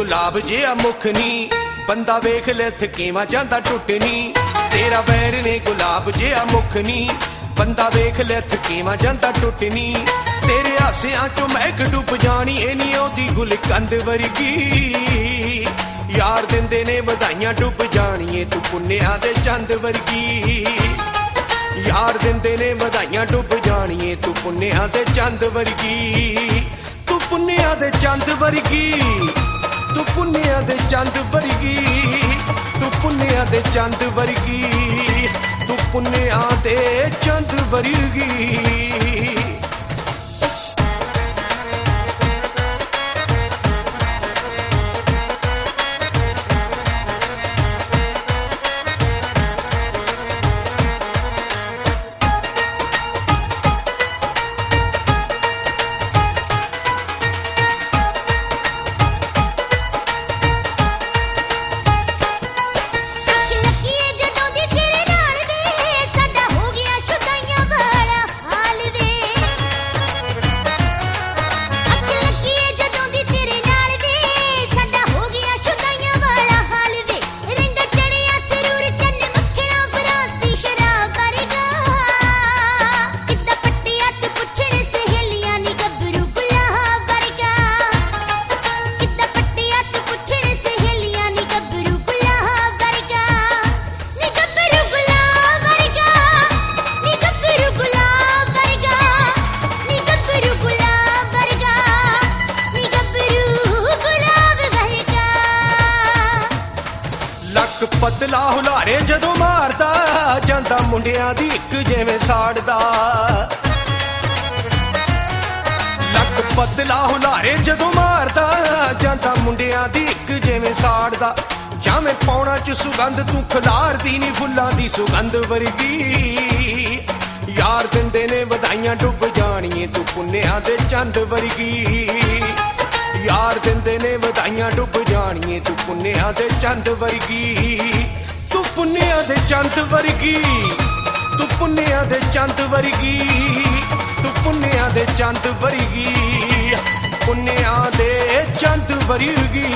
गुलाब जिहा मुख नी, बंदा वेख ले थकेवा जांदा टुट नी। तेरा वैर ने गुलाब जिहा मुख नी, बंदा वेख ले थकेवा जांदा टुट नी। तेरे हासियां चो महक डुब जानी, ए नी ओदी गुलकंद वर्गी। यार दिंदे ने वधाइयां डुब जानिए, तू पुन्नेआ दे चंद वर्गी। यार दिंदे ने वधाइयां डुब जानिए, तू पुन्नेआ दे चंद वर्गी। तू पुन्नेआ दे चंद वर्गी, तू पुन्नेआ दे चंद वर्गी। तू पुन्नेआ दे चंद वर्गी, तू पुन्नेआ दे चंद वर्गी। पतला हुलारे जदों मारदा जांदा मुंडियां दी इक जिवें साड़दा। लक पतला हुलारे जदों मारदा जांदा मुंडियां दी इक जिवें साड़दा। जावें पौना च सुगंध तू खलारदी नी फुल्लां दी सुगंध वर्गी। यार दिंदे ने वधाइयां डुब जानिए, तू पुन्नेआ दे चंद वर्गी। यार दिंदे ने वधाइयां डुब जानिए, तू पुन्नेआ दे चंद वर्गी। तू पुन्नेआ दे चंद वर्गी, तू पुन्नेआ दे चंद वर्गी। तू पुन्नेआ दे चंद वर्गी, पुन्नेआ दे चंद वर्गी।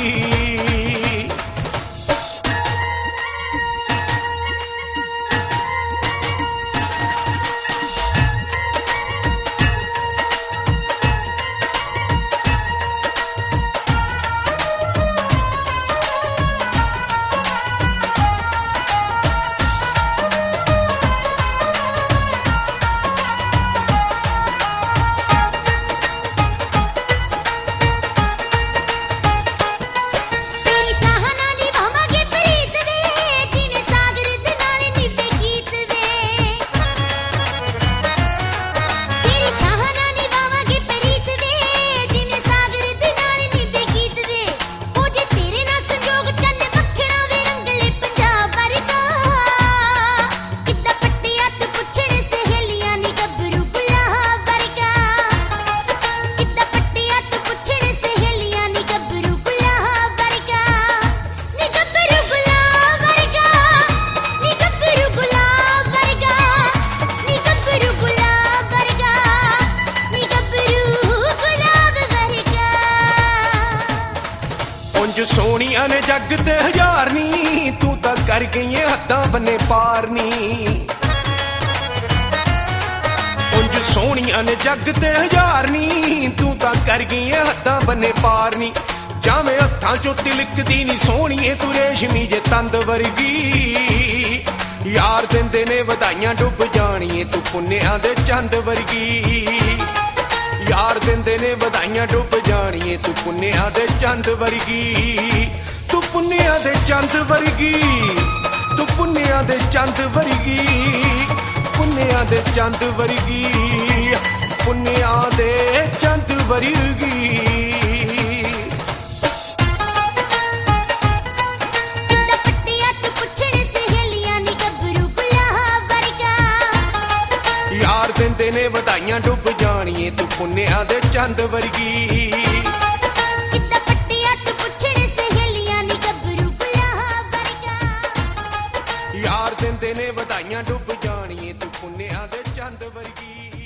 सोनिया ने जग ते हजार नी, तू तां कर गई हत्थां बन्ने पार नी। उंज सोनिया ने जग ते हजार नी, तू तां कर गई हत्थां बन्ने पार नी। जावें हत्थां चों तिलकदी नी सोहणीए, तू रेशमी जे तंद वर्गी। यार दिंदे ने वधाइयां डुब जानिए, तू पुन्नेआ दे चंद वर्गी। यार दिंदे ने वधाइयां डुब जानिए, तू पुन्नेआ दे चंद वर्गी। तू पुन्नेआ दे चंद वर्गी, तू पुन्नेआ दे चंद वर्गी। पुन्नेआ दे चंद वर्गी, पुन्नेआ दे चंद वर्गी। यार दिंदे ने वधाइयां डुब जानिए, तू पुन्नेआ दे चंद वर्गी। यार दिंदे ने वधाइयां डुब जानिए, तू पुन्नेआ दे चंद वर्गी।